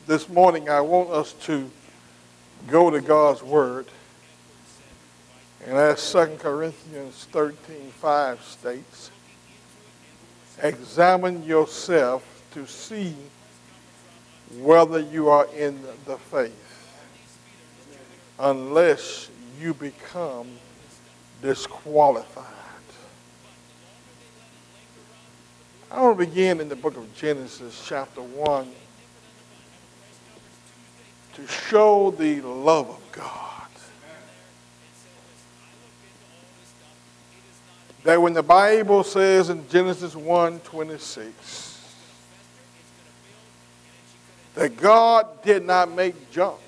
This morning I want us to go to God's Word. And as 2 Corinthians 13:5 states, examine yourself to see whether you are in the faith, unless you become disqualified. I want to begin in the book of Genesis, chapter 1, to show the love of God. That when the Bible says in Genesis 1:26 that God did not make junk,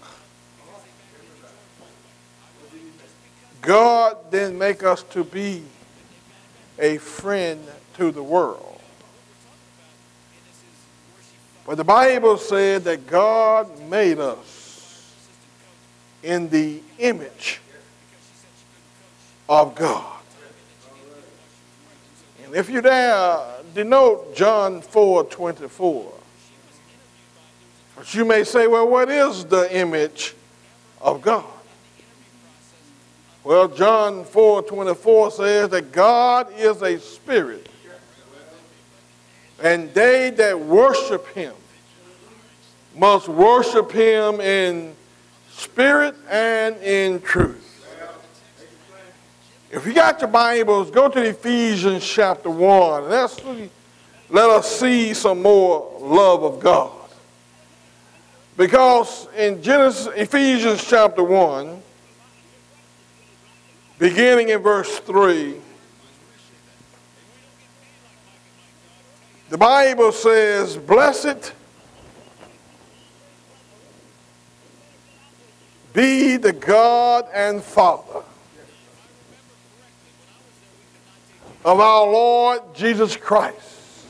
God didn't make us to be a friend to the world. But the Bible said that God made us in the image of God. And if you dare denote John 4:24, but you may say, well, what is the image of God? Well, John 4:24 says that God is a spirit, and they that worship him must worship him in spirit and in truth. If you got your Bibles, go to Ephesians chapter 1. And let us see some more love of God. Because in Ephesians chapter 1, beginning in verse 3, the Bible says, blessed be the God and Father of our Lord Jesus Christ.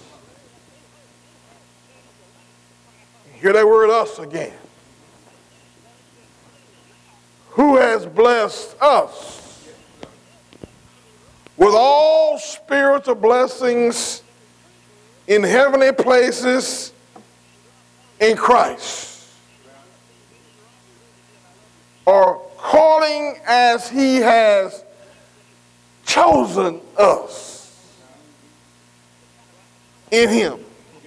Hear that word us again. Who has blessed us with all spiritual blessings in heavenly places in Christ, or according as he has chosen us in him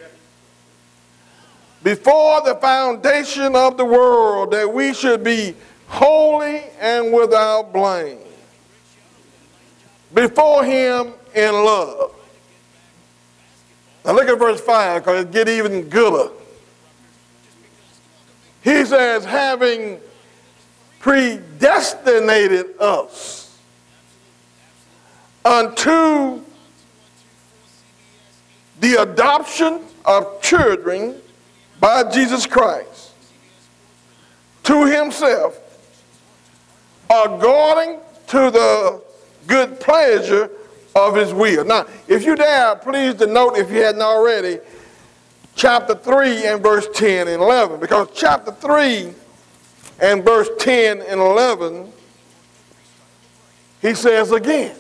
before the foundation of the world, that we should be holy and without blame before him in love. Now look at verse 5, because it gets even gooder. He says, having predestinated us unto the adoption of children by Jesus Christ to himself, according to the good pleasure of his will. Now, if you dare, please denote, if you hadn't already, chapter 3 and verse 10 and 11. Because chapter 3 and verse 10 and 11, he says again,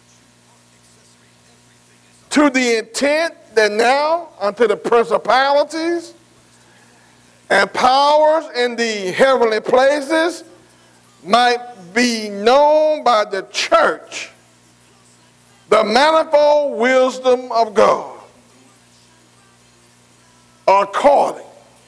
to the intent that now unto the principalities and powers in the heavenly places might be known by the church the manifold wisdom of God, according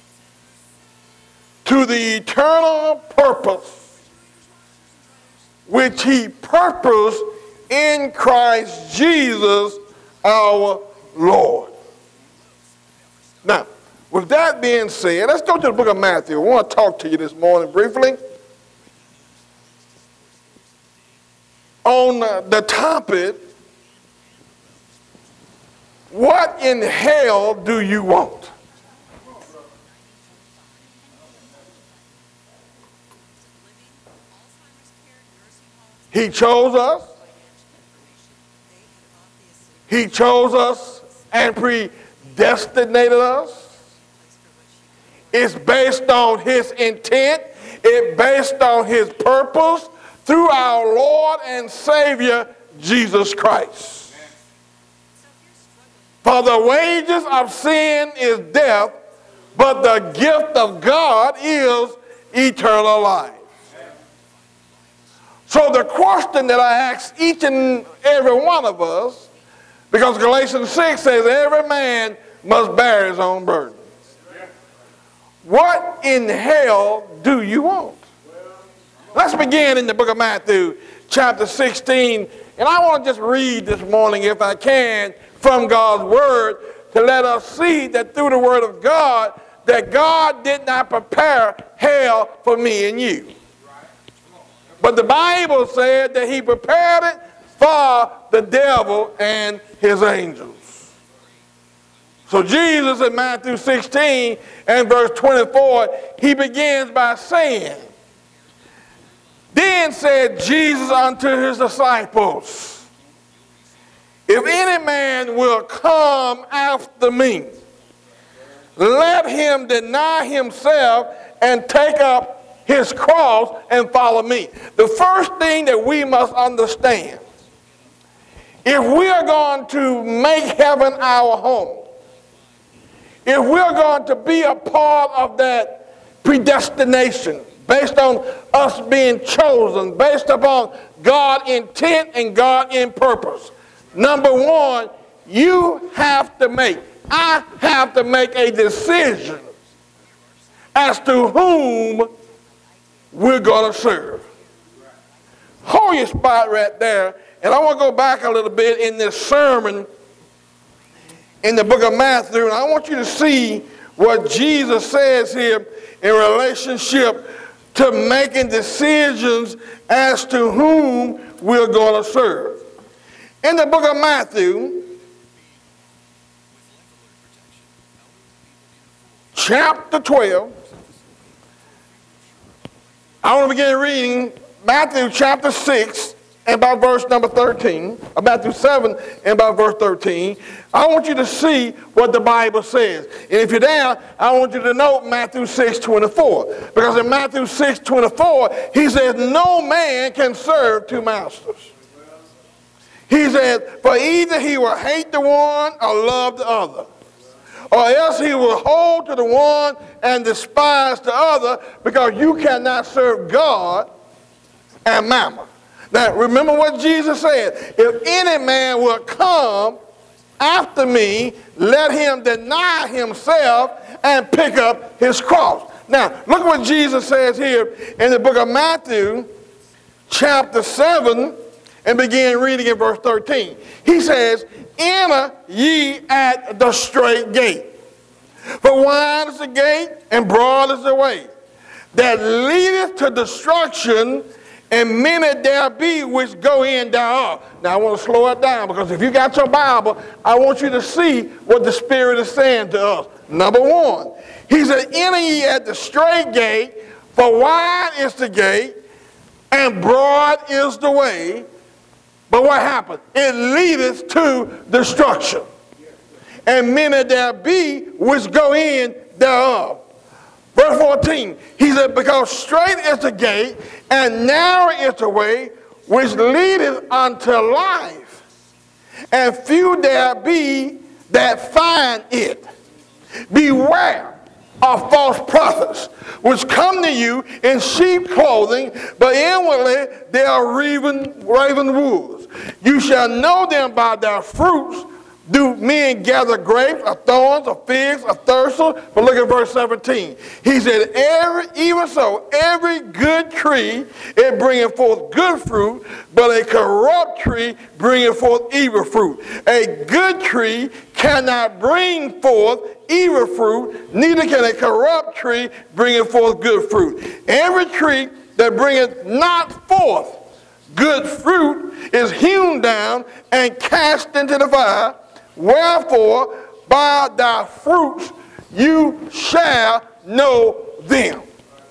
to the eternal purpose which he purposed in Christ Jesus our Lord. Now, with that being said, let's go to the book of Matthew. I want to talk to you this morning briefly on the topic, what in hell do you want? He chose us. He chose us and predestinated us. It's based on his intent. It's based on his purpose through our Lord and Savior, Jesus Christ. For the wages of sin is death, but the gift of God is eternal life. So the question that I ask each and every one of us, because Galatians 6 says every man must bear his own burden. What in hell do you want? Let's begin in the book of Matthew, chapter 16. And I want to just read this morning, if I can, from God's word to let us see that through the word of God, that God did not prepare hell for me and you. But the Bible said that he prepared it for the devil and his angels. So Jesus in Matthew 16 and verse 24, he begins by saying, "Then said Jesus unto his disciples, if any man will come after me, let him deny himself and take up his cross and follow me." The first thing that we must understand, if we are going to make heaven our home, if we're going to be a part of that predestination, based on us being chosen, based upon God's intent and God's in purpose, number one, I have to make a decision as to whom we're going to serve. Hold your spot right there. And I want to go back a little bit in this sermon in the book of Matthew. And I want you to see what Jesus says here in relationship to making decisions as to whom we're going to serve. In the book of Matthew, chapter 12, I want to begin reading Matthew chapter 6 and about verse number 13, or Matthew 7 and about verse 13. I want you to see what the Bible says. And if you're there, I want you to note Matthew 6:24. Because in Matthew 6:24, he says, no man can serve two masters. He said, for either he will hate the one or love the other, or else he will hold to the one and despise the other, because you cannot serve God and mammon. Now, remember what Jesus said. If any man will come after me, let him deny himself and pick up his cross. Now, look what Jesus says here in the book of Matthew, chapter 7, and begin reading in verse 13. He says, enter ye at the straight gate. For wide is the gate, and broad is the way that leadeth to destruction, and many there be which go in thereof. Now I want to slow it down, because if you got your Bible, I want you to see what the Spirit is saying to us. Number one, he said, enter ye at the straight gate, for wide is the gate, and broad is the way. But what happened? It leadeth to destruction, and many there be which go in thereof. Verse 14, he said, because straight is the gate, and narrow is the way, which leadeth unto life, and few there be that find it. Beware of false prophets, which come to you in sheep clothing, but inwardly they are raven wolves. You shall know them by their fruits. Do men gather grapes, or thorns, or figs, or thistles? But look at verse 17. He said, even so, every good tree, it bringeth forth good fruit, but a corrupt tree bringeth forth evil fruit. A good tree cannot bring forth evil fruit, neither can a corrupt tree bring forth good fruit. Every tree that bringeth not forth good fruit is hewn down and cast into the fire. Wherefore, by thy fruits you shall know them.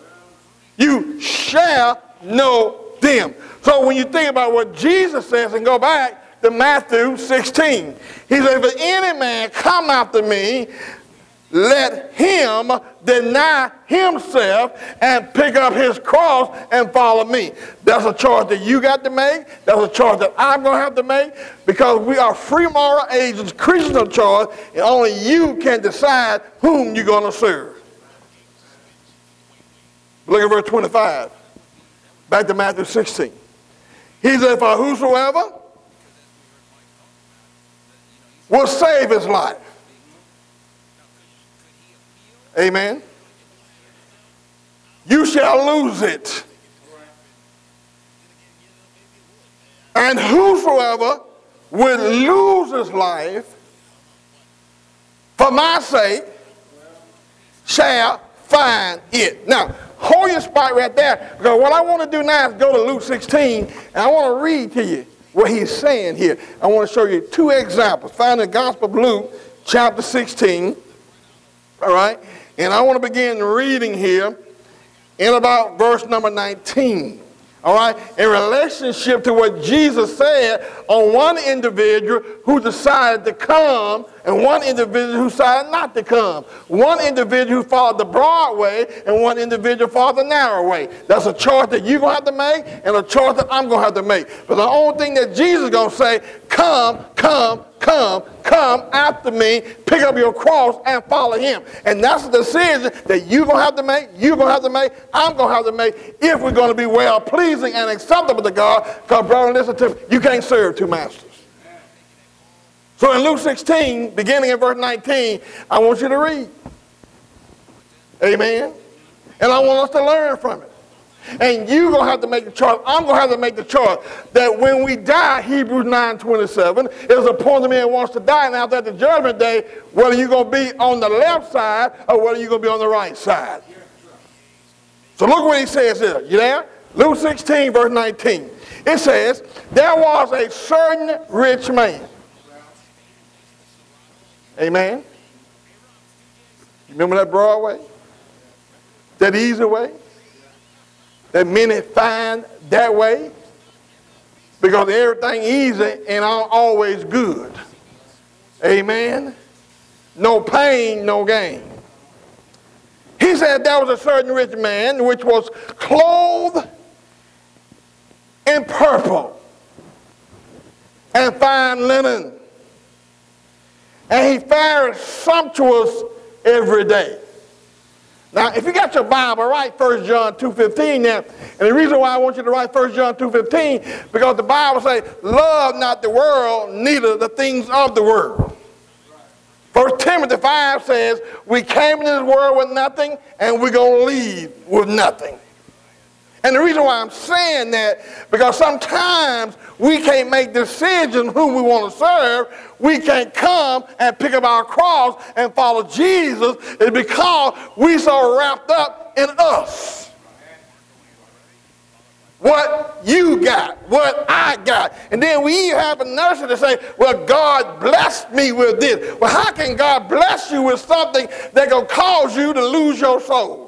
You shall know them. So when you think about what Jesus says, and go back to Matthew 16, he says, if any man come after me, let him deny himself and pick up his cross and follow me. That's a choice that you got to make. That's a choice that I'm going to have to make, because we are free moral agents, creatures of choice, and only you can decide whom you're going to serve. Look at verse 25. Back to Matthew 16. He said, for whosoever will save his life. Amen. You shall lose it. And whosoever would lose his life for my sake shall find it. Now, hold your spot right there, because what I want to do now is go to Luke 16, and I want to read to you what he's saying here. I want to show you two examples. Find the Gospel of Luke, chapter 16, all right? And I want to begin reading here in about verse number 19. All right, in relationship to what Jesus said on one individual who decided to come and one individual who decided not to come. One individual who followed the broad way and one individual followed the narrow way. That's a choice that you're going to have to make and a choice that I'm going to have to make. But the only thing that Jesus is going to say, come after me, pick up your cross and follow him. And that's a decision that you're going to have to make, you're going to have to make, I'm going to have to make if we're going to be well-pleasing and acceptable to God. Because, brother, listen to me, you can't serve two masters. So in Luke 16, beginning in verse 19, I want you to read. Amen. And I want us to learn from it. And you're going to have to make the choice. I'm going to have to make the choice that when we die, Hebrews 9:27, is appointed man wants to die. And after at the judgment day, whether you're going to be on the left side or whether you're going to be on the right side. So look what he says here. You there? Luke 16, verse 19. It says, there was a certain rich man. Amen. You remember that broad way? That easy way? That many find that way? Because everything easy and always good. Amen. No pain, no gain. He said there was a certain rich man which was clothed in purple and fine linen. And he fared sumptuous every day. Now, if you got your Bible, write 1 John 2:15 there. And the reason why I want you to write 1 John 2:15, because the Bible says, love not the world, neither the things of the world. 1 Timothy 5 says, we came into this world with nothing, and we're going to leave with nothing. And the reason why I'm saying that, because sometimes we can't make decisions who we want to serve. We can't come and pick up our cross and follow Jesus. It's because we so wrapped up in us. What you got, what I got. And then we have a nurse to say, well, God blessed me with this. Well, how can God bless you with something that's going to cause you to lose your soul?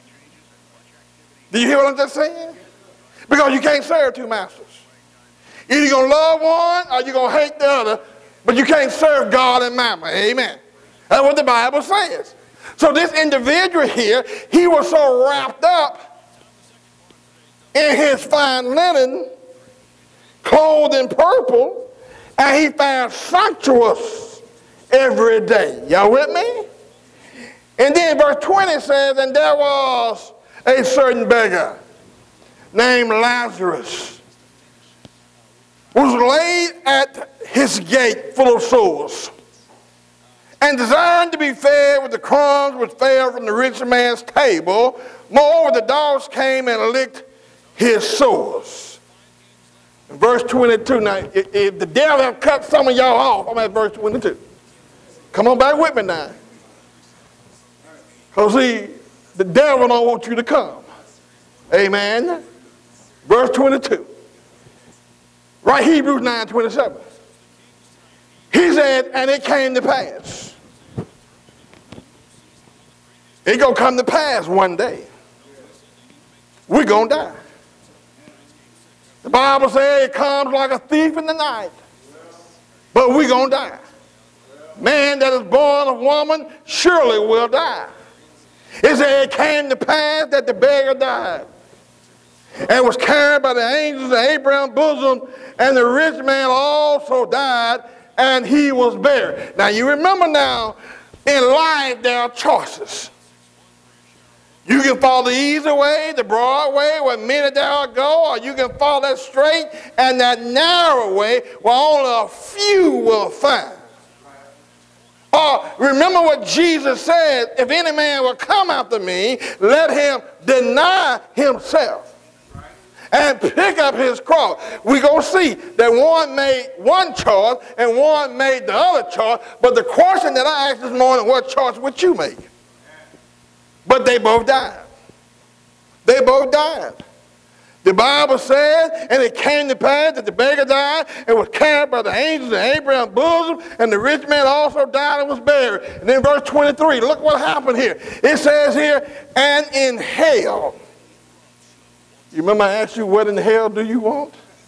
Do you hear what I'm just saying? Because you can't serve two masters. Either you're going to love one or you're going to hate the other, but you can't serve God and mammon. Amen. That's what the Bible says. So this individual here, he was so wrapped up in his fine linen, clothed in purple, and he found sumptuous every day. Y'all with me? And then verse 20 says, and there was a certain beggar named Lazarus, was laid at his gate full of sores, and desiring to be fed with the crumbs which fell from the rich man's table. Moreover, the dogs came and licked his sores. In verse 22, now, if the devil have cut some of y'all off, I'm at verse 22. Come on back with me now. Because see, the devil don't want you to come. Amen. Verse 22. Right, Hebrews 9:27. He said, and it came to pass. It's going to come to pass one day. We're going to die. The Bible says it comes like a thief in the night. But we're going to die. Man that is born of woman surely will die. It said it came to pass that the beggar died and was carried by the angels of Abraham's bosom, and the rich man also died, and he was buried. Now you remember now, in life there are choices. You can follow the easy way, the broad way, where many there go, or you can follow that straight and that narrow way where only a few will find. Or remember what Jesus said, if any man will come after me, let him deny himself and pick up his cross. We're going to see that one made one choice and one made the other choice, but the question that I asked this morning, what choice would you make? But they both died. They both died. The Bible says, and it came to pass that the beggar died and was carried by the angels in Abraham's bosom, and the rich man also died and was buried. And then verse 23, look what happened here. It says here, and in hell. You remember I asked you, what in hell do you want?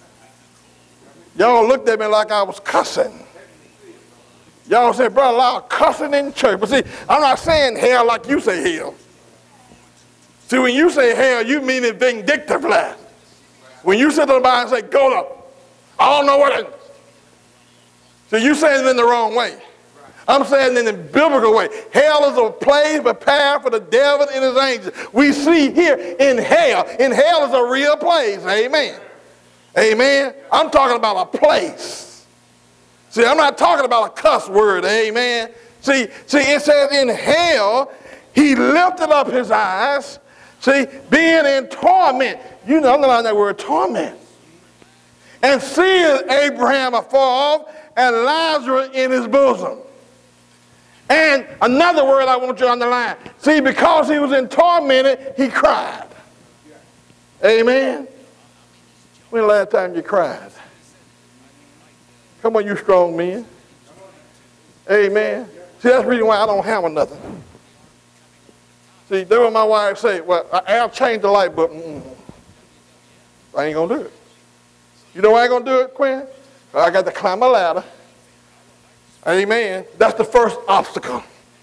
Y'all looked at me like I was cussing. Y'all said, brother, a lot of cussing in church. But see, I'm not saying hell like you say hell. See, when you say hell, you mean it vindictively. When you sit on the Bible and say, go up, I don't know what it is. So you saying it in the wrong way. I'm saying it in the biblical way. Hell is a place prepared for the devil and his angels. We see here in hell. In hell is a real place. Amen. Amen. I'm talking about a place. See, I'm not talking about a cuss word. Amen. See, it says in hell, he lifted up his eyes. See, being in torment. You know, underline that word, torment. And seeing Abraham afar off and Lazarus in his bosom. And another word I want you to underline. See, because he was in tormented, he cried. Amen. When the last time you cried? Come on, you strong men. Amen. See, that's the reason why I don't hammer nothing. See, that's what my wife say. Well, I'll change the light bulb. I ain't going to do it. You know why I ain't going to do it, Quinn? I got to climb a ladder. Amen. That's the first obstacle.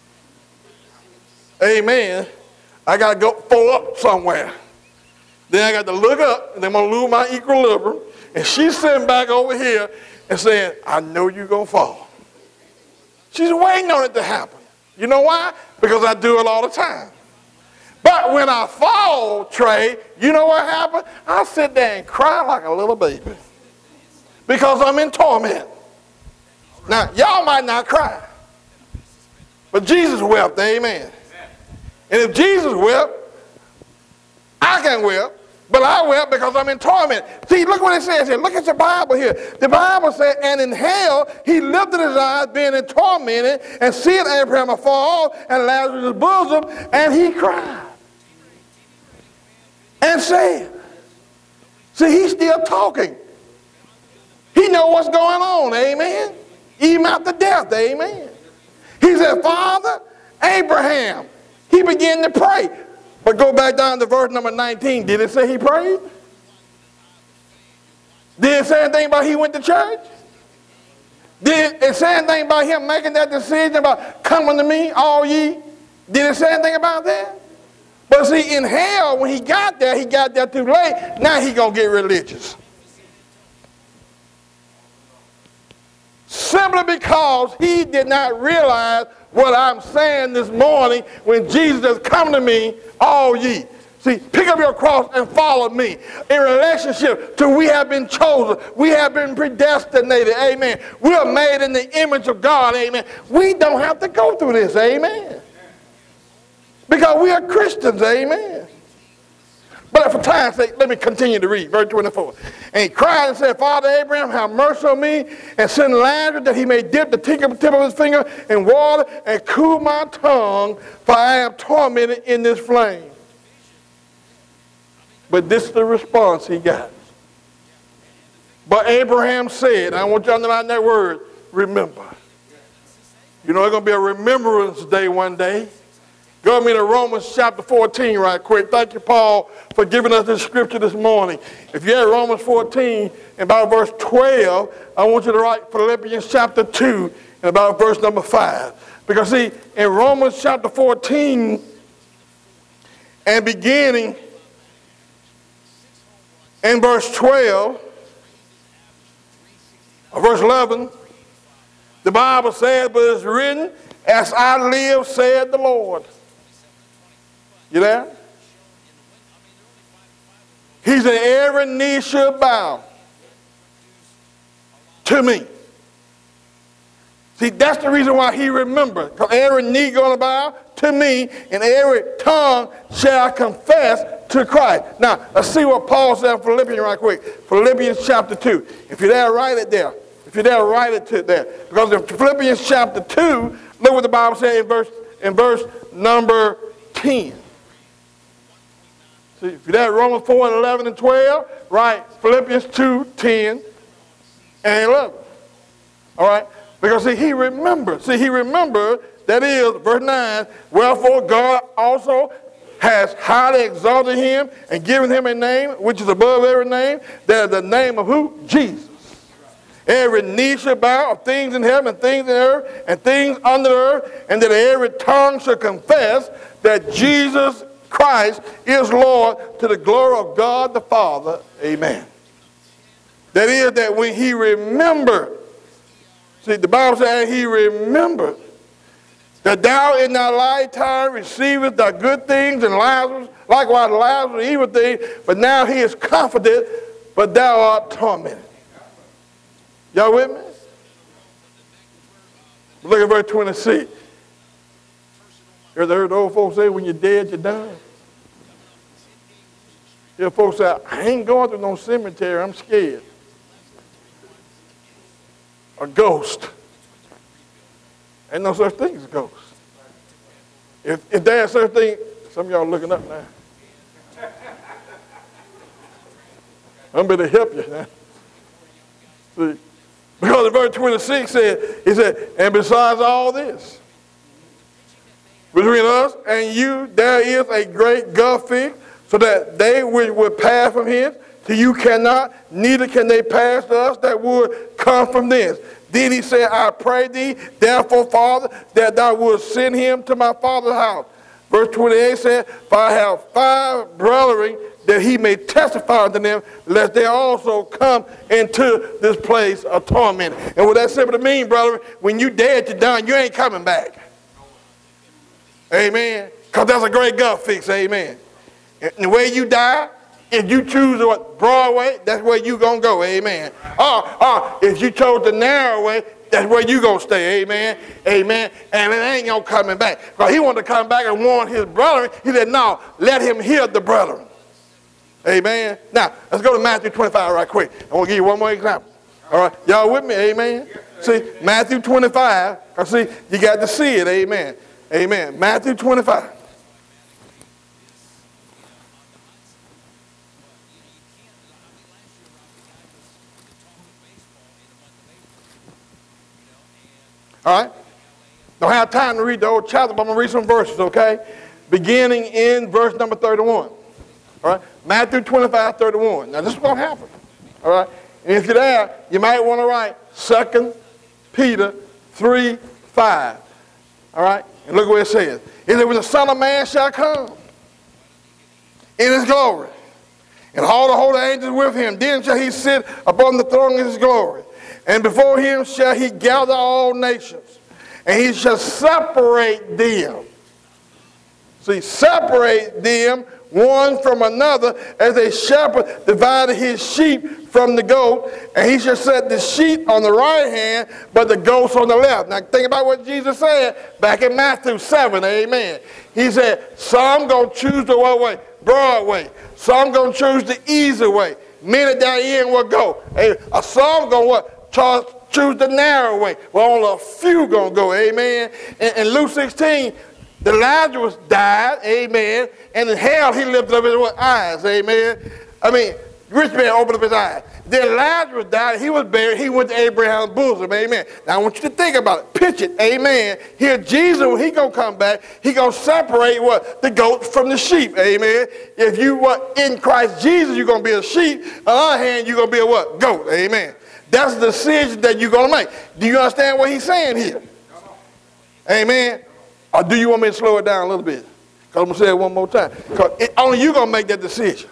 Amen. I got to go pull up somewhere. Then I got to look up, and I'm going to lose my equilibrium. And she's sitting back over here and saying, I know you're going to fall. She's waiting on it to happen. You know why? Because I do it all the time. But when I fall, Trey, you know what happened? I sit there and cry like a little baby. Because I'm in torment. Now, y'all might not cry. But Jesus wept, amen. And if Jesus wept, I can weep. But I wept because I'm in torment. See, look what it says here. Look at the Bible here. The Bible said, and in hell he lifted his eyes, being in tormented, and seeing Abraham afar off, and Lazarus in his bosom, and he cried. And said, see, he's still talking. He knows what's going on, amen. Even after death, amen. He said, Father, Abraham. He began to pray. But go back down to verse number 19. Did it say he prayed? Did it say anything about he went to church? Did it say anything about him making that decision about coming to me, all ye? Did it say anything about that? But see, in hell, when he got there too late. Now he's going to get religious. Simply because he did not realize what I'm saying this morning when Jesus has come to me, all ye. See, pick up your cross and follow me. In relationship to we have been chosen. We have been predestinated. Amen. We are made in the image of God. Amen. We don't have to go through this. Amen. Because we are Christians. Amen. But for time's sake, let me continue to read. Verse 24. And he cried and said, Father Abraham, have mercy on me, and send Lazarus that he may dip the tip of his finger in water and cool my tongue, for I am tormented in this flame. But this is the response he got. But Abraham said, I want you to underline that word, remember. You know, it's going to be a remembrance day one day. Go with me to Romans chapter 14 right quick. Thank you, Paul, for giving us this scripture this morning. If you're at Romans 14 and about verse 12, I want you to write Philippians chapter 2 and about verse number 5. Because see, in Romans chapter 14 and beginning in verse 12, or verse 11, the Bible says, but it's written, as I live, said the Lord. You there? He said, every knee should bow to me. See, that's the reason why he remembered. Because every knee going to bow to me, and every tongue shall confess to Christ. Now, let's see what Paul said in Philippians right quick. Philippians chapter 2. If you're there, write it there. If you're there, write it to there. Because in Philippians chapter 2, look what the Bible says in verse number 10. See, if you're there, Romans 4 and 11 and 12, write Philippians 2, 10 and 11. All right? Because, see, he remembered. See, he remembered, that is, verse 9, wherefore God also has highly exalted him and given him a name which is above every name, that is the name of who? Jesus. Every knee shall bow of things in heaven and things in earth and things under the earth, and that every tongue shall confess that Jesus Christ is Lord, to the glory of God the Father. Amen. That is, that when he remembered, see, the Bible says he remembered that thou in thy lifetime receivest thy good things, and Lazarus, likewise Lazarus evil things, but now he is comforted, but thou art tormented. Y'all with me? Look at verse 26. You ever heard the old folks say, when you're dead, you're done? You know, folks say, I ain't going to no cemetery, I'm scared. A ghost. Ain't no such thing as a ghost. If there's such a thing, some of y'all looking up now. I'm going to help you now. See, because in verse 26 said, he said, and besides all this, between us and you, there is a great gulf fixed, so that they would pass from hence, till you cannot, neither can they pass to us that would come from thence. Then he said, I pray thee, therefore, Father, that thou wouldst send him to my father's house. Verse 28 said, for I have 5 brethren, that he may testify unto them, lest they also come into this place of torment. And what that simply means, brother, when you dead, you're done, you ain't coming back. Amen. Because that's a great gulf fix, amen. And the way you die, if you choose what broad way, that's where you going to go, amen. Or if you chose the narrow way, that's where you going to stay, amen, amen. And it ain't no coming back. Because he wanted to come back and warn his brethren. He said, no, let him hear the brethren. Amen. Now, let's go to Matthew 25 right quick. I want to give you one more example. All right, y'all with me, amen. See, Matthew 25, see, you got to see it, amen. Amen. Matthew 25. All right? Don't have time to read the whole chapter, but I'm going to read some verses, okay? Beginning in verse number 31. All right? Matthew 25, 31. Now, this is going to happen. All right? And if you're there, you might want to write 2 Peter 3, 5. All right? And look what it says. It says, when the Son of Man shall come in his glory, and all the holy angels with him, then shall he sit upon the throne of his glory. And before him shall he gather all nations, and he shall separate them. See, separate them one from another, as a shepherd divided his sheep from the goat, and he shall set the sheep on the right hand, but the goats on the left. Now think about what Jesus said back in Matthew 7, amen. He said, some going to choose the what way? Broad way. Some going to choose the easy way. Many therein will go. Some going to what? Choose the narrow way. Well, only a few going to go, amen. In Luke 16, the Lazarus died, amen, and in hell he lifted up his eyes, amen. I mean, rich man opened up his eyes. Then Lazarus died, he was buried, he went to Abraham's bosom, amen. Now I want you to think about it, pitch it, amen. Here Jesus, when he going to come back, he going to separate what? The goat from the sheep, amen. If you what? In Christ Jesus, you're going to be a sheep. On the other hand, you're going to be a what? Goat, amen. That's the decision that you're going to make. Do you understand what he's saying here? Amen. Or do you want me to slow it down a little bit? Because I'm going to say it one more time. Because only you're going to make that decision.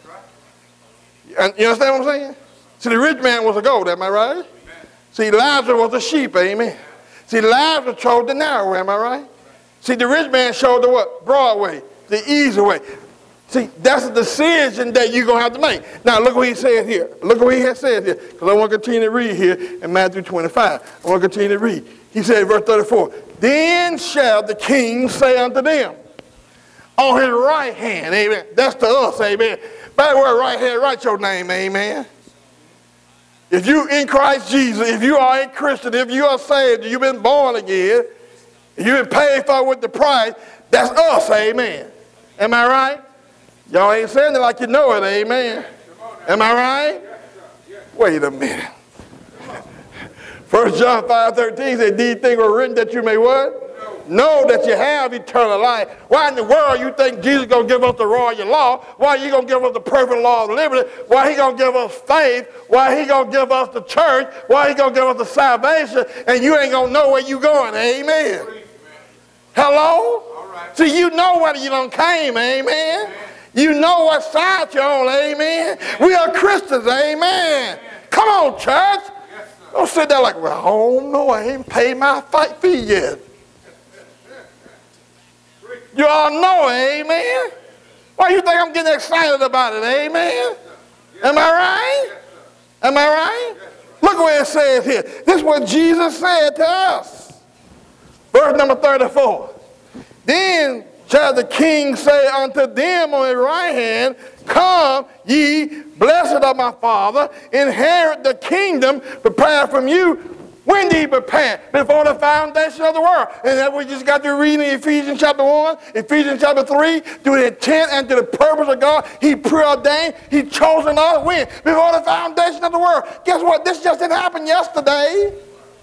You understand what I'm saying? See, the rich man was a goat, am I right? Amen. See, Lazarus was a sheep, amen. See, Lazarus chose the narrow way, am I right? See, the rich man showed the what? Broad way, the easy way. See, that's a decision that you're going to have to make. Now, look what he said here. Look what he has said here. Because I want to continue to read here in Matthew 25. I want to continue to read. He said, verse 34, then shall the king say unto them, on his right hand, amen. That's to us, amen. By the word right hand, write your name, amen. If you in Christ Jesus, if you are a Christian, if you are saved, you've been born again, you've been paid for with the price, that's us, amen. Am I right? Y'all ain't saying it like you know it, amen. Am I right? Wait a minute. 1 John 5:13 said, these things were written that you may what? Know that you have eternal life. Why in the world you think Jesus is going to give us the royal law? Why you going to give us the perfect law of liberty? Why he going to give us faith? Why he going to give us the church? Why he going to give us the salvation? And you ain't going to know where you going, amen. Hello? See, you know whether you done came, amen. You know what side you're on, amen. We are Christians, amen. Come on, church. Don't sit there like, well, I don't know. I ain't paid my fight fee yet. You all know, amen. Why you think I'm getting excited about it, amen? Am I right? Am I right? Look what it says here. This is what Jesus said to us. Verse number 34. Then shall the king say unto them on his right hand, come ye, blessed of my Father, inherit the kingdom prepared from you. When did he prepare? Before the foundation of the world. And that we just got to read in Ephesians chapter 1, Ephesians chapter 3, to the intent and to the purpose of God. He preordained, he chosen us when? Before the foundation of the world. Guess what? This just didn't happen yesterday.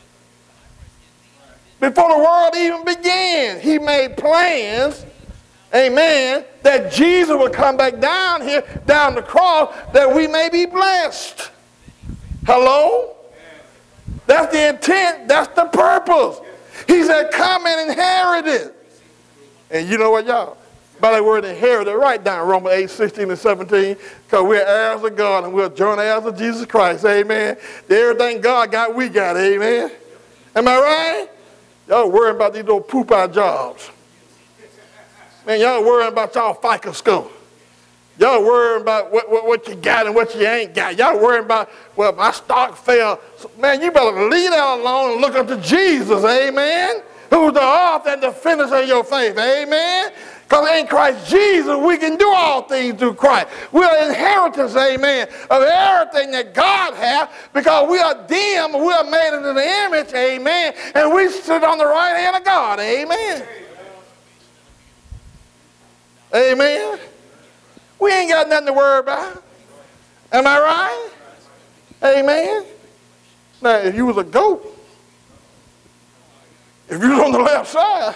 Before the world even began, he made plans, amen, that Jesus would come back down here, down the cross, that we may be blessed. Hello? That's the intent. That's the purpose. He said, come and inherit it. And you know what, y'all? By the word inherit it, write down Romans 8, 16 and 17, because we're heirs of God and we're joint heirs of Jesus Christ. Amen. Everything God got, we got. Amen. Am I right? Y'all worrying about these little poop-out jobs. Man, y'all worrying about y'all FICA score. Y'all worrying about what you got and what you ain't got. Y'all worrying about, well, my stock fell. So, man, you better leave that alone and look unto Jesus, amen, who's the author and the finisher of your faith, amen. Because in Christ Jesus, we can do all things through Christ. We are inheritors, amen, of everything that God has, because we are them, we are made into the image, amen, and we sit on the right hand of God, amen. Amen. We ain't got nothing to worry about. Am I right? Amen. Now, if you was a goat, if you was on the left side,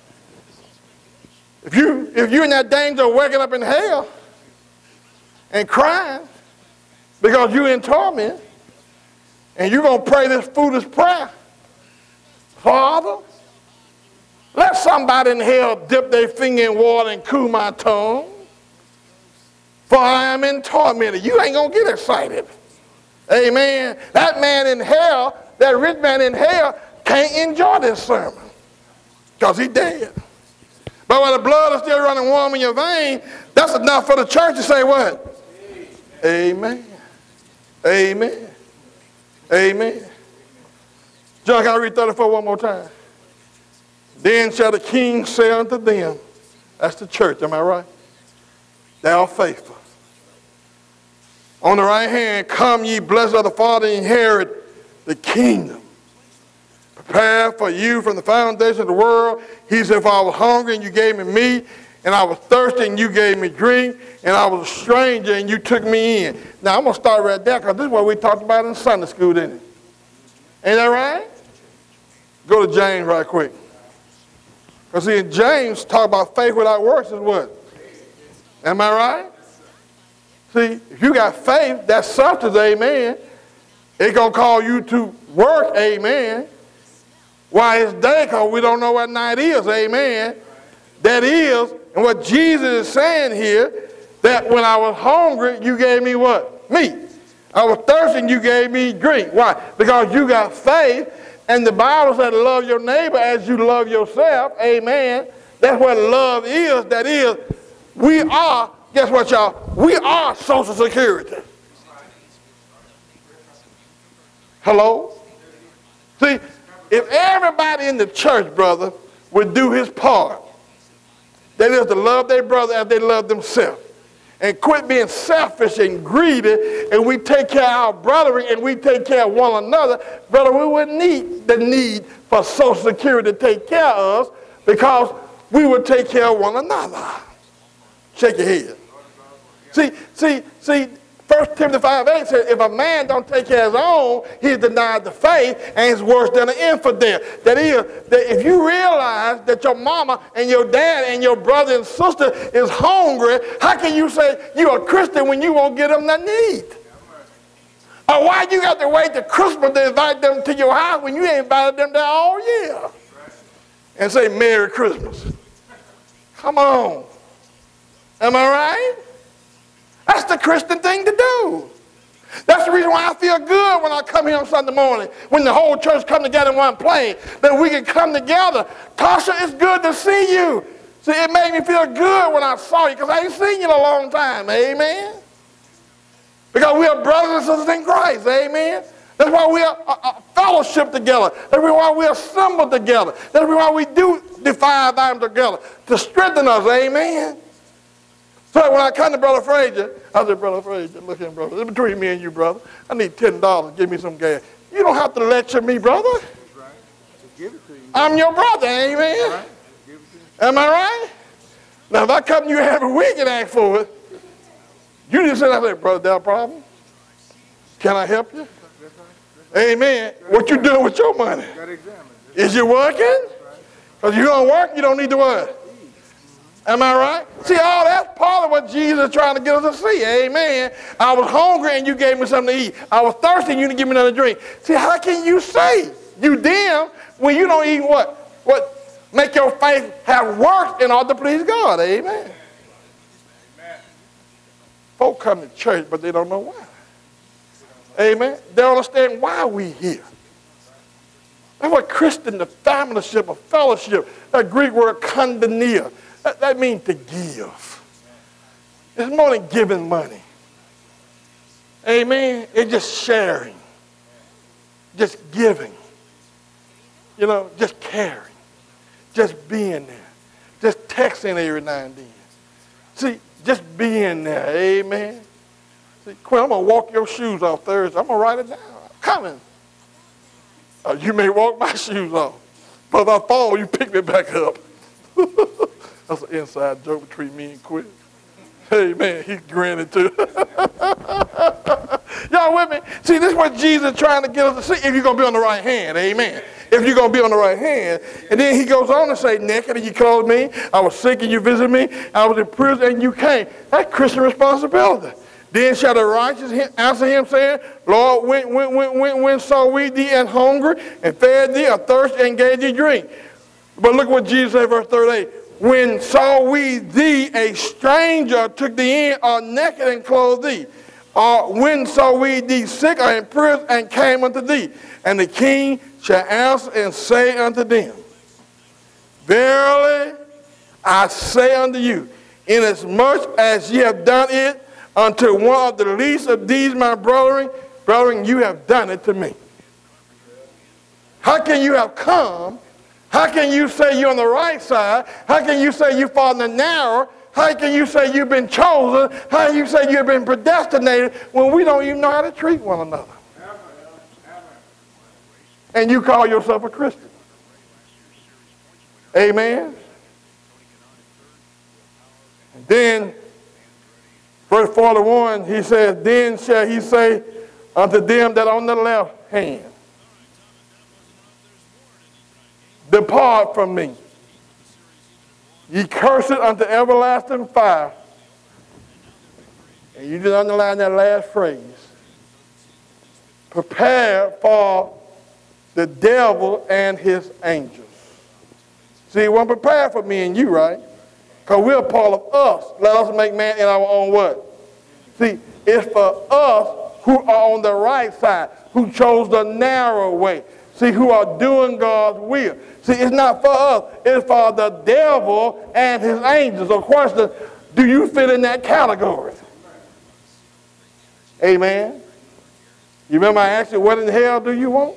if you're in that danger of waking up in hell and crying because you're in torment, and you're going to pray this foolish prayer, Father, let somebody in hell dip their finger in water and cool my tongue, for I am in torment. You ain't going to get excited. Amen. That man in hell, that rich man in hell, can't enjoy this sermon because he dead. But when the blood is still running warm in your vein, that's enough for the church to say what? Amen. Amen. Amen. John, can I read 34 one more time? Then shall the king say unto them, that's the church, am I right? Thou faithful. On the right hand, come ye blessed of the Father, inherit the kingdom. Prepared for you from the foundation of the world. He said, if I was hungry and you gave me meat, and I was thirsty and you gave me drink, and I was a stranger and you took me in. Now, I'm going to start right there because this is what we talked about in Sunday school, didn't it? Ain't that right? Go to James right quick. Because see, in James, talk about faith without works is what? Am I right? See, if you got faith, that's substance, amen. It's going to call you to work, amen. Why it's day? Because we don't know what night is, amen. That is, and what Jesus is saying here, that when I was hungry, you gave me what? Meat. I was thirsty, and you gave me drink. Why? Because you got faith, and the Bible said love your neighbor as you love yourself, amen. That's what love is. That is, we are guess what, y'all? We are Social Security. Hello? See, if everybody in the church, brother, would do his part, that is to love their brother as they love themselves, and quit being selfish and greedy, and we take care of our brethren and we take care of one another, brother, we wouldn't need the need for Social Security to take care of us, because we would take care of one another. Shake your head. See, 1 Timothy 5:8 says, if a man don't take care of his own, he's denied the faith and is worse than an infidel. That is, that if you realize that your mama and your dad and your brother and sister is hungry, how can you say you're a Christian when you won't give them their need? Or why you got to wait till Christmas to invite them to your house when you ain't invited them there all year? And say, Merry Christmas. Come on. Am I right? That's the Christian thing to do. That's the reason why I feel good when I come here on Sunday morning, when the whole church come together in one place, that we can come together. Tasha, it's good to see you. See, it made me feel good when I saw you, because I ain't seen you in a long time. Amen? Because we are brothers and sisters in Christ. Amen? That's why we are a fellowship together. That's why we assemble together. That's why we do the 5 items together, to strengthen us. Amen? So when I come to Brother Frazier, I said, Brother Frazier, look here, brother. It's between me and you, brother. I need $10. Give me some gas. You don't have to lecture me, brother. That's right. Just give it to you. I'm your brother, amen? Right. Give it to you. Am I right? Now, if I come to you every week and ask for it, you just say, brother, is that a problem? Can I help you? That's right. Amen. What you doing with your money? You got to examine it. Is you working? Because you don't work, you don't need to work. Am I right? See, all that's part of what Jesus is trying to get us to see. Amen. I was hungry and you gave me something to eat. I was thirsty and you didn't give me another drink. See, how can you say you dim when you don't even what make your faith have worked in order to please God? Amen. Amen. Folk come to church, but they don't know why. Amen. They don't understand why we here. That's what Christian, the fellowship, a fellowship, that Greek word koinonia. That means to give. It's more than giving money. Amen. It's just sharing. Just giving. You know, just caring. Just being there. Just texting every now and then. See, just being there. Amen. See, Quinn, I'm going to walk your shoes off Thursday. I'm going to write it down. I'm coming. You may walk my shoes off. But if I fall, you pick me back up. That's an inside joke between me and Quinn. Hey, man, he's grinning too. Y'all with me? See, this is what Jesus is trying to get us to see, if you're going to be on the right hand. Amen. If you're going to be on the right hand. And then he goes on to say, naked and you clothed me. I was sick and you visited me. I was in prison and you came. That's Christian responsibility. Then shall the righteous answer him, saying, Lord, when saw we thee and hungry, and fed thee, athirst, and gave thee drink? But look what Jesus said, verse 38. When saw we thee a stranger, took thee in, or naked and clothed thee? Or when saw we thee sick or in prison and came unto thee? And the king shall answer and say unto them, Verily I say unto you, inasmuch as ye have done it unto one of the least of these my brethren, you have done it to me. How can you have come? How can you say you're on the right side? How can you say you fall in the narrow? How can you say you've been chosen? How can you say you've been predestinated when we don't even know how to treat one another? And you call yourself a Christian. Amen. And then, verse 41, he says, Then shall he say unto them that are on the left hand, Depart from me, ye cursed unto everlasting fire. And you just underline that last phrase. Prepare for the devil and his angels. See, it wasn't prepared for me and you, right? Because we're part of us. Let us make man in our own what? See, it's for us who are on the right side, who chose the narrow way. See, who are doing God's will. See, it's not for us. It's for the devil and his angels. Of course, Do you fit in that category? Amen. You remember I asked you, what in hell do you want?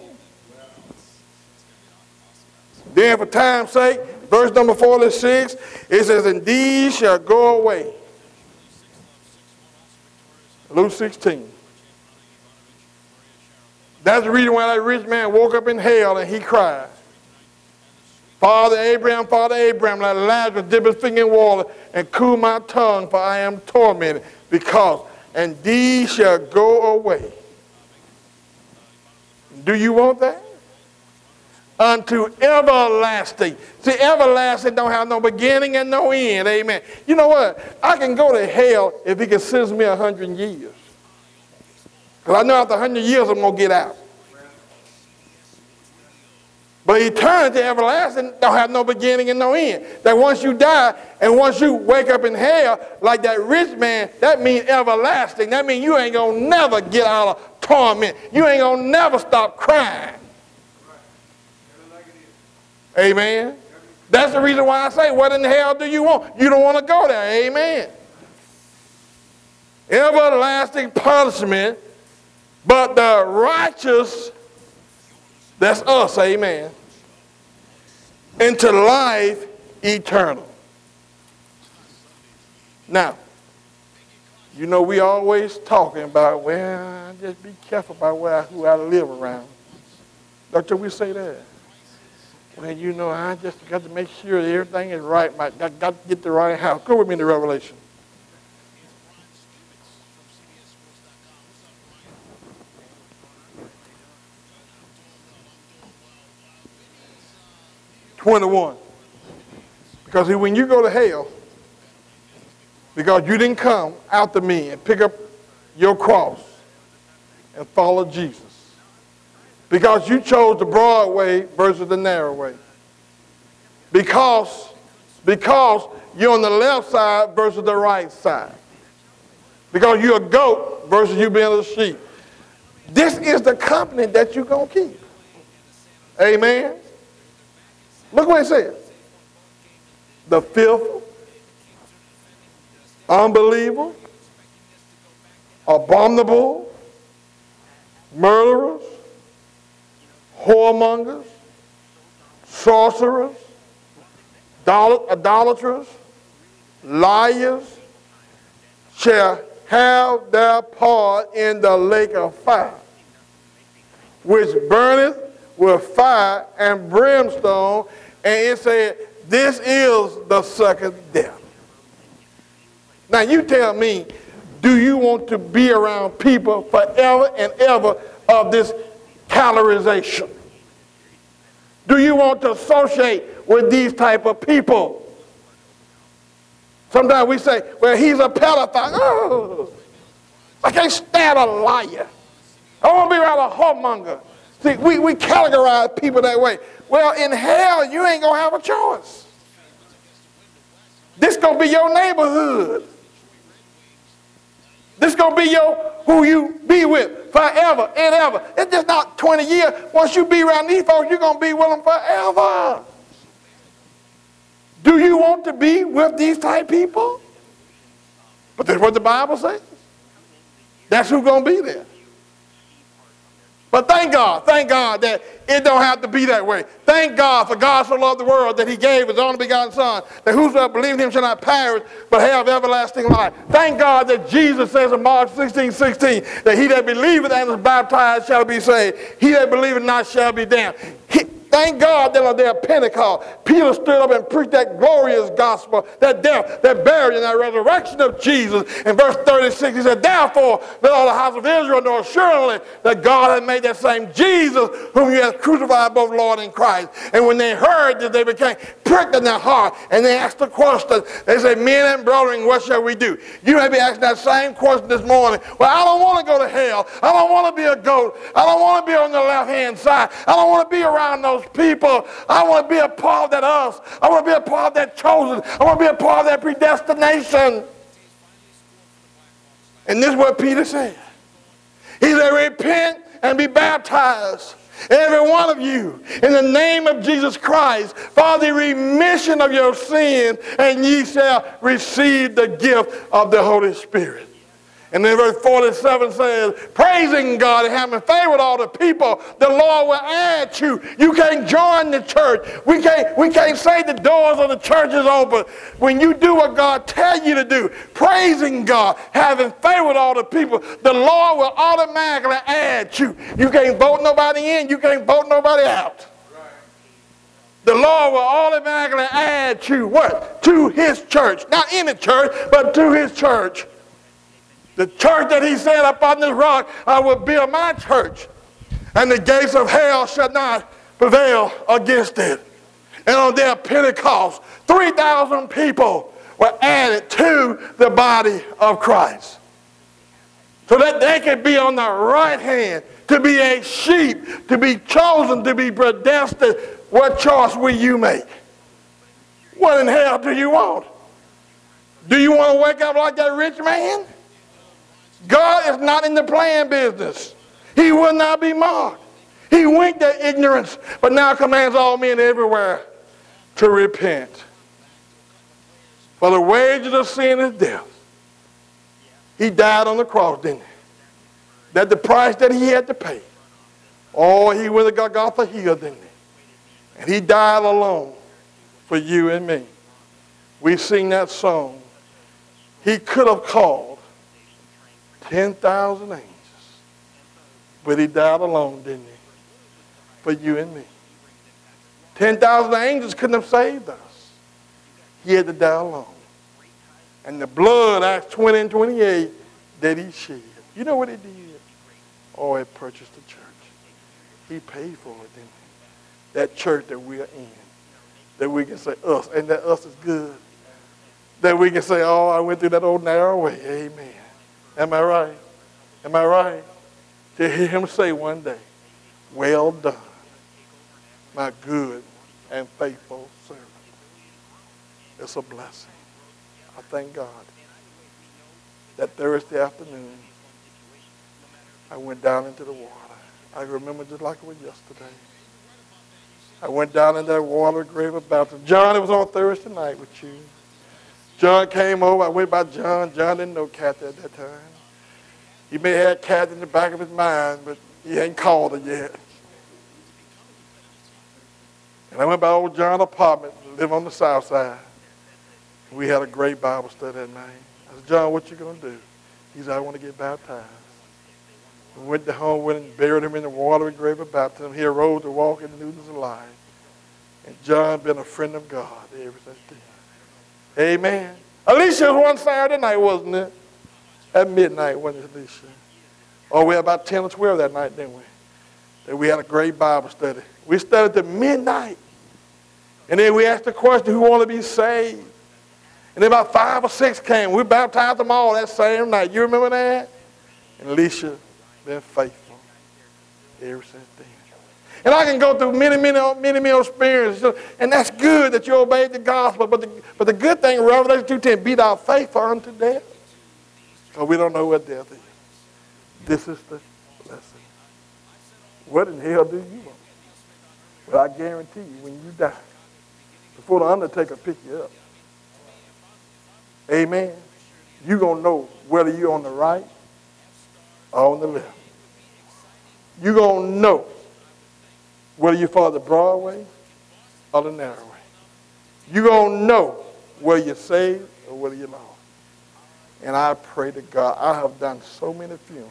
Then for time's sake, verse number 46, it says, and these shall go away. Luke 16. That's the reason why that rich man woke up in hell and he cried. Father Abraham, let Lazarus dip his finger in water and cool my tongue, for I am tormented. Because, and these shall go away. Do you want that? Unto everlasting. See, everlasting don't have no beginning and no end. Amen. You know what? I can go to hell if he considers me 100 years. Because I know after 100 years I'm going to get out. But eternity, everlasting, don't have no beginning and no end. That once you die and once you wake up in hell, like that rich man, that means everlasting. That means you ain't going to never get out of torment. You ain't going to never stop crying. Amen. That's the reason why I say, what in the hell do you want? You don't want to go there. Amen. Everlasting punishment, but the righteous, that's us, amen, into life eternal. Now, you know we always talking about, well, just be careful about who I live around. Don't we say that? Well, you know, I just got to make sure that everything is right. I got to get the right house. Go with me to Revelation. (21). Because when you go to hell, because you didn't come after me and pick up your cross and follow Jesus. Because you chose the broad way versus the narrow way. Because you're on the left side versus the right side. Because you're a goat versus you being a sheep. This is the company that you're going to keep. Amen. Look what it says. The filthy, unbeliever, abominable, murderers, whoremongers, sorcerers, idolaters, liars, shall have their part in the lake of fire, which burneth with fire and brimstone. And it said, this is the second death. Now you tell me, do you want to be around people forever and ever of this calorization? Do you want to associate with these type of people? Sometimes we say, well, he's a pedophile. Oh, I can't stand a liar. I want to be around a whoremonger. See, we categorize people that way. Well, in hell, you ain't going to have a choice. This going to be your neighborhood. This going to be who you be with forever and ever. It's just not 20 years. Once you be around these folks, you're going to be with them forever. Do you want to be with these type people? But that's what the Bible says. That's who's going to be there. But thank God that it don't have to be that way. Thank God for God so loved the world that he gave his only begotten Son, that whosoever believes in him shall not perish, but have everlasting life. Thank God that Jesus says in Mark 16:16, that he that believeth and is baptized shall be saved. He that believeth not shall be damned. Thank God that on the day of Pentecost, Peter stood up and preached that glorious gospel, that death, that burial, and that resurrection of Jesus. In verse 36, he said, therefore, let all the house of Israel know assuredly that God has made that same Jesus whom you have crucified, both Lord and Christ. And when they heard this, they became pricked in their heart, and they asked the question. They said, men and brethren, what shall we do? You may be asking that same question this morning. Well, I don't want to go to hell. I don't want to be a goat. I don't want to be on the left-hand side. I don't want to be around those people. I want to be a part of that us. I want to be a part of that chosen. I want to be a part of that predestination. And this is what Peter said. He said, repent and be baptized, Every one of you, in the name of Jesus Christ, for the remission of your sins, and ye shall receive the gift of the Holy Spirit. And then verse 47 says, praising God and having favor with all the people, the Lord will add you. You can't join the church. We can't say the doors of the church is open. When you do what God tells you to do, praising God, having favor with all the people, the Lord will automatically add you. You can't vote nobody in. You can't vote nobody out. The Lord will automatically add you, what? To his church. Not in the church, but to his church. The church that he said, upon this rock, I will build my church, and the gates of hell shall not prevail against it. And on their Pentecost, 3,000 people were added to the body of Christ, so that they could be on the right hand, to be a sheep, to be chosen, to be predestined. What choice will you make? What in hell do you want? Do you want to wake up like that rich man? God is not in the playing business. He will not be mocked. He winked at ignorance, but now commands all men everywhere to repent. For the wages of sin is death. He died on the cross, didn't he? That the price that he had to pay. Oh, he went to Golgotha Hill, didn't he? And he died alone for you and me. We sing that song. He could have called 10,000 angels, but he died alone, didn't he? For you and me. 10,000 angels couldn't have saved us. He had to die alone. And the blood, Acts 20 and 28, that he shed. You know what he did? Oh, he purchased the church. He paid for it, didn't he? That church that we are in. That we can say us, and that us is good. That we can say, oh, I went through that old narrow way. Amen. Am I right? Am I right? To hear him say one day, well done, my good and faithful servant. It's a blessing. I thank God that Thursday afternoon, I went down into the water. I remember just like it was yesterday. I went down in that water grave of baptism. John, it was on Thursday night with you. John came over. I went by John. John didn't know Kathy at that time. He may have had Kathy in the back of his mind, but he ain't called her yet. And I went by old John's apartment, live on the south side. We had a great Bible study that night. I said, John, what you going to do? He said, I want to get baptized. We went to home with him, buried him in the watery grave of baptism. He arose to walk in the newness of life. And John been a friend of God ever since then. Amen. Alicia was one Saturday night, wasn't it? At midnight, wasn't it, Alicia? Oh, we had about 10 or 12 that night, didn't we? That we had a great Bible study. We studied till midnight. And then we asked the question, who want to be saved? And then about 5 or 6 came. We baptized them all that same night. You remember that? And Alicia been faithful ever since then. And I can go through many experiences. And that's good that you obeyed the gospel. But the good thing, Revelation 2:10, be thou faithful unto death. Because we don't know what death is. This is the blessing. What in hell do you want? Well, I guarantee you, when you die, before the undertaker pick you up, amen, you're going to know whether you're on the right or on the left. You're going to know whether you follow the broad way or the narrow way. You're going to know whether you're saved or whether you're lost. And I pray to God, I have done so many funerals.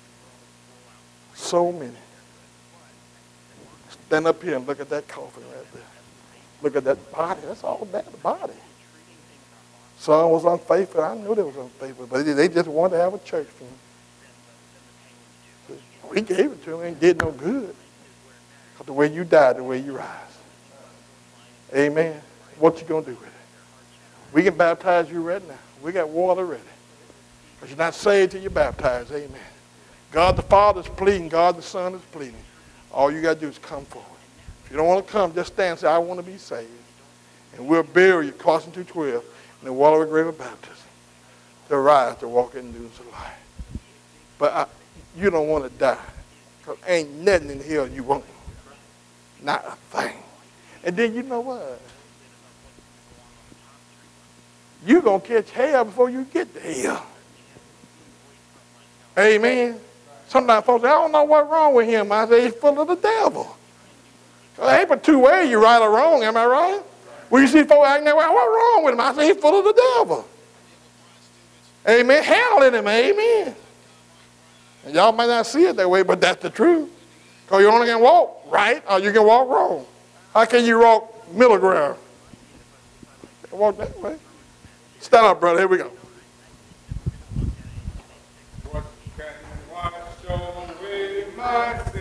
So many. Stand up here and look at that coffin right there. Look at that body. That's all that, the body. Some was unfaithful. I knew they was unfaithful, but they just wanted to have a church funeral. We gave it to them, ain't did no good. Because the way you die, the way you rise. Amen. What you going to do with it? We can baptize you right now. We got water ready. But you're not saved till you're baptized. Amen. God the Father is pleading. God the Son is pleading. All you got to do is come forward. If you don't want to come, just stand and say, I want to be saved. And we'll bury you, Colossians 2:12, in the watery grave of baptism. To rise, to walk in the newness of life. But you don't want to die. Because ain't nothing in hell you won't. Not a thing. And then you know what? You're going to catch hell before you get to hell. Amen. Sometimes folks say, I don't know what's wrong with him. I say, he's full of the devil. There ain't but two ways, you right or wrong, am I right? When you see folks acting that way, what's wrong with him? I say, he's full of the devil. Amen. Hell in him, amen. And y'all might not see it that way, but that's the truth. Because you only can walk right or you can walk wrong. How can you walk middle ground? Walk that way. Stand up, brother. Here we go. What can wash away my